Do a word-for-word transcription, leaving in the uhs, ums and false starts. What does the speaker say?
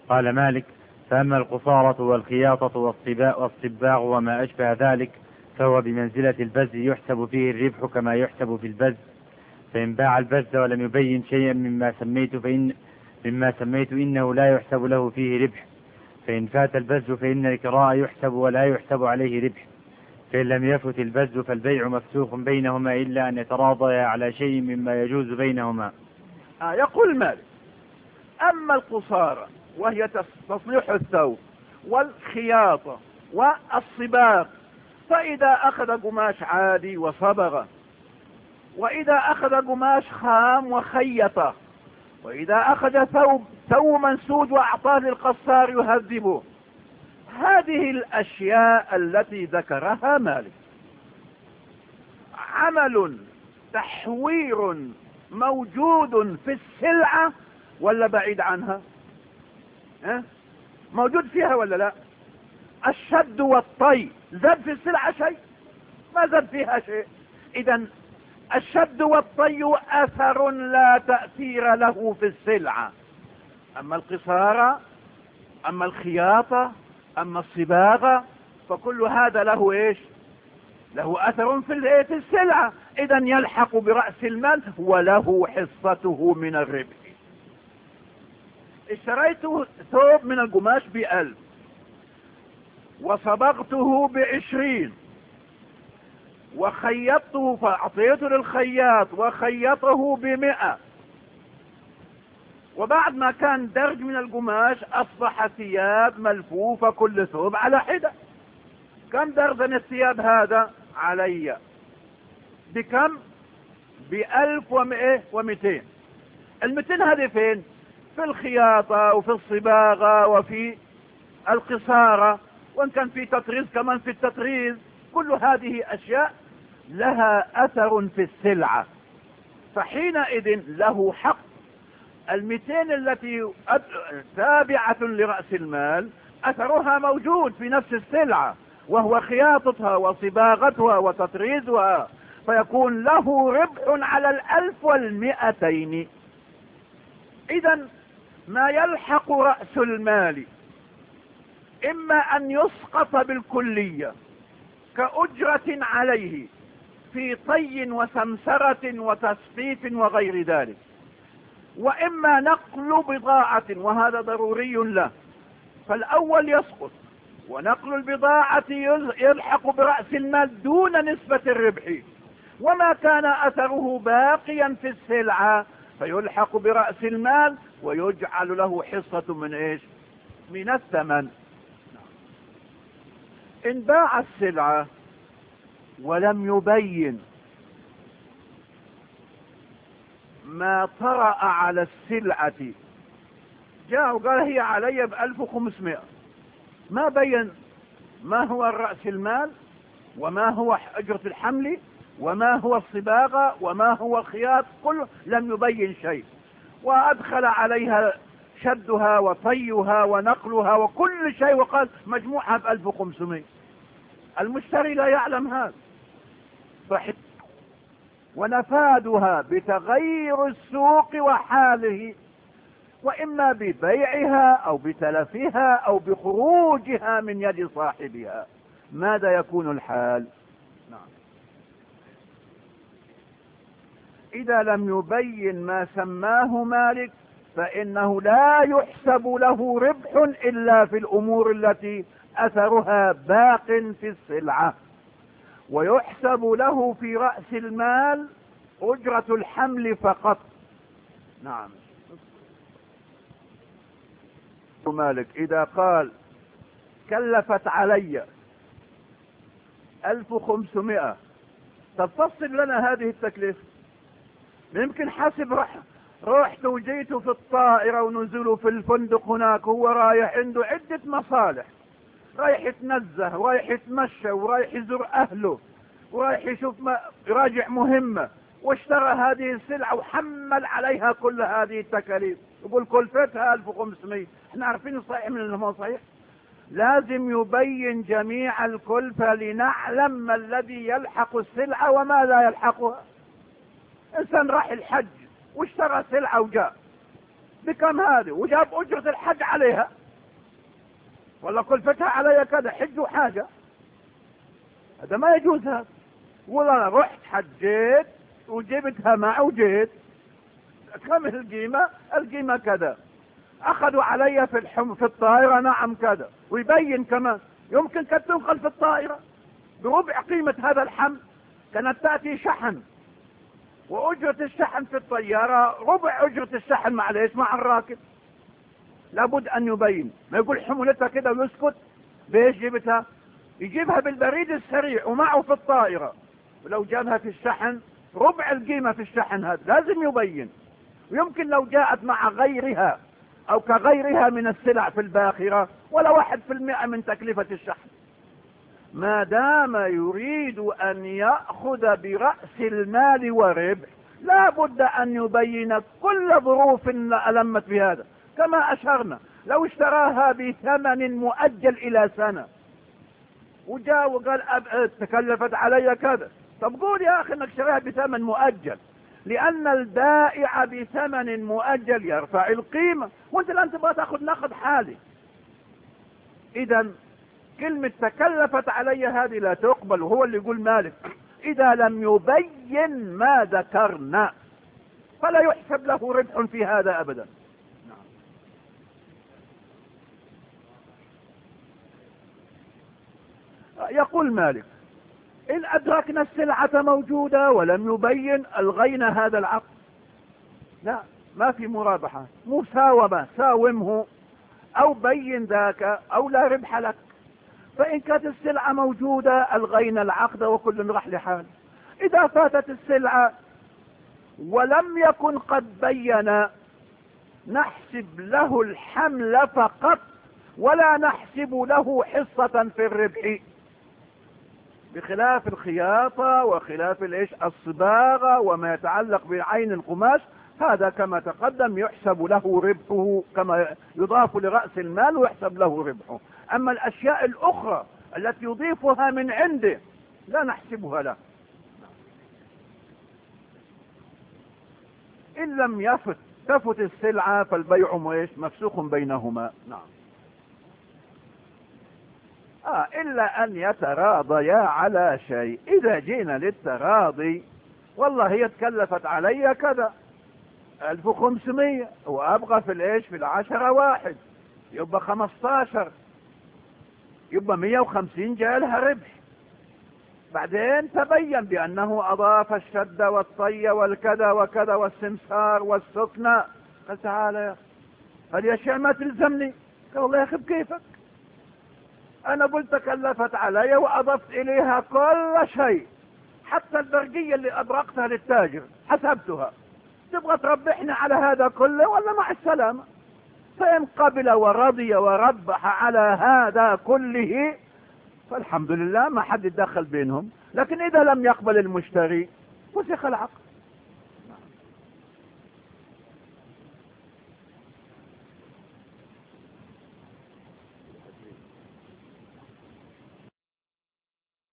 قال مالك: فأما القصارة والخياطة والصباغ وما أشبه ذلك فهو بمنزلة البز، يحسب فيه الربح كما يحسب في البز. فإن باع البز ولم يبين شيئا مما سميت فإن مما سميت إنه لا يحسب له فيه ربح. فإن فات البز فإن الكراء يحسب ولا يحسب عليه ربح. فإن لم يفت البز فالبيع مفسوخ بينهما إلا أن يتراضيا على شيء مما يجوز بينهما. آه يقول مالك: أما القصارى وهي تصليح الثوب والخياطة والصباغ، فإذا أخذ قماش عادي وصبغه، وإذا أخذ قماش خام وخيطه، وإذا أخذ ثوب ثوب منسوج وأعطاه للقصار يهذبه، هذه الأشياء التي ذكرها مالك عمل تحوير موجود في السلعة ولا بعيد عنها؟ أه؟ موجود فيها ولا لا؟ الشد والطي زاد في السلعة شيء؟ ما زاد فيها شيء. إذن الشد والطي أثر لا تأثير له في السلعة. أما القصارى، أما الخياطة، أما الصباغة، فكل هذا له إيش؟ له أثر في في السلعة. إذن يلحق برأس المال وله حصته من الربح. اشتريت ثوب من القماش بألف وصبغته بعشرين وخيطته فأعطيته للخياط وخيطه بمئة، وبعد ما كان درج من القماش أصبح ثياب ملفوفة كل ثوب على حدة. كم درجن الثياب هذا علي؟ بكم؟ بألف ومئتين. المئتين هذه فين؟ في الخياطة وفي الصباغة وفي القصارة، وإن كان في تطريز كمان في التطريز. كل هذه أشياء لها أثر في السلعة، فحينئذ له حق. المئتين التي تابعة لرأس المال أثرها موجود في نفس السلعة، وهو خياطتها وصباغتها وتطريزها، فيكون له ربح على الألف والمئتين. إذن ما يلحق رأس المال إما أن يسقط بالكلية كأجرة عليه في طي وسمسرة وتصفيف وغير ذلك، وإما نقل بضاعة وهذا ضروري له، فالأول يسقط، ونقل البضاعة يلحق برأس المال دون نسبة الربح، وما كان أثره باقيا في السلعة فيلحق برأس المال ويجعل له حصة من إيش؟ من الثمن. إن باع السلعة ولم يبين ما طرأ على السلعة، جاء وقال هي علي بألف وخمسمائة، ما بين ما هو رأس المال وما هو أجرة الحمل وما هو الصباغة وما هو الخياط، كله لم يبين شيء، وأدخل عليها شدها وطيها ونقلها وكل شيء وقال مجموعها بألف وخمسمائة. المشتري لا يعلم هذا، ونفادها بتغير السوق وحاله، وإما ببيعها أو بتلفها أو بخروجها من يد صاحبها. ماذا يكون الحال؟ نعم. إذا لم يبين ما سماه مالك فإنه لا يحسب له ربح إلا في الأمور التي أثرها باق في السلعة، ويحسب له في رأس المال أجرة الحمل فقط. نعم. مالك إذا قال كلفت علي ألف وخمسمائة، تفصل لنا هذه التكلفة. يمكن حاسب رح رحت وجيت في الطائرة ونزلوا في الفندق هناك، هو رايح عنده عدة مصالح، رايح يتنزه ورايح يتمشى ورايح يزور أهله ورايح يشوف ما يراجع مهمة، واشترى هذه السلعة وحمل عليها كل هذه التكاليف، يقول كلفتها ألف وخمسمائة. احنا عارفين صحيح من اللي صحيح. لازم يبين جميع الكلفة لنعلم ما الذي يلحق السلعة وما لا يلحقها. انسان راح الحج واشترى سلعة وجاء بكم هذه وجاب أجرة الحج عليها، ولا كلفتها علي كذا، حج وحاجة، هذا ما يجوز هذا. ولا رحت حجيت وجبتها معه وجيت، كم القيمة؟ القيمة كذا. اخذوا علي في الحم في الطائرة، نعم كذا، ويبين كمان يمكن كانت تنقل في الطائرة بربع قيمة هذا الحمل، كانت تأتي شحن، وأجرة الشحن في الطيارة ربع أجرة الشحن مع ليش مع الراكب. لابد أن يبين، ما يقول حمولتها كده ويسكت. بيش جبتها؟ يجيبها بالبريد السريع ومعه في الطائرة، ولو جابها في الشحن ربع القيمة في الشحن، هذا لازم يبين. ويمكن لو جاءت مع غيرها أو كغيرها من السلع في الباخرة ولا واحد في المئة من تكلفة الشحن. ما دام يريد أن يأخذ برأس المال وربح، لا بد أن يبين كل ظروف ألمت بهذا. كما أشرنا، لو اشتراها بثمن مؤجل إلى سنة وجاء وقال أب... تكلفت علي كذا، طب قول يا أخي أنك اشتراها بثمن مؤجل، لأن البائع بثمن مؤجل يرفع القيمة، وانت الآن تبغى تأخذ نقد حالي. إذا كلمة تكلفت علي هذه لا تقبل. وهو اللي يقول مالك إذا لم يبين ما ذكرنا فلا يحسب له ربح في هذا أبدا. يقول مالك إن أدركنا السلعة موجودة ولم يبين ألغينا هذا العقد. لا، ما في مرابحة، مساومة، ساومه أو بين ذاك أو لا ربح لك. فإن كانت السلعة موجودة ألغينا العقد وكل راح لحال. إذا فاتت السلعة ولم يكن قد بين نحسب له الحمل فقط ولا نحسب له حصة في الربح، بخلاف الخياطة وخلاف الايش الصباغة وما يتعلق بعين القماش، هذا كما تقدم يحسب له ربحه، كما يضاف لرأس المال ويحسب له ربحه. أما الأشياء الأخرى التي يضيفها من عنده لا نحسبها له. إن لم يفت تفت السلعة فالبيع مفسوخ بينهما. نعم. آه إلا أن يتراضيا على شيء. إذا جينا للتراضي، والله هي تكلفت علي كذا ألف وخمسمية وأبغى في الإيش في العشرة واحد، يبقى خمستاشر، يبقى مية وخمسين جاء لها ربح. بعدين تبين بأنه أضاف الشد والطي والكذا وكذا والسمسار والسكنة. قال تعالى يا أخي هذه أشياء ما تلزمني. قال والله يا أخي بكيفك، أنا قلت تكلفت علي وأضفت إليها كل شيء، حتى البرقية اللي أبرقتها للتاجر حسبتها. تبغى تربحني على هذا كله ولا مع السلامة؟ فإن قبل ورضي وربح على هذا كله فالحمد لله، ما حد يتدخل بينهم. لكن إذا لم يقبل المشتري فسخ العقد.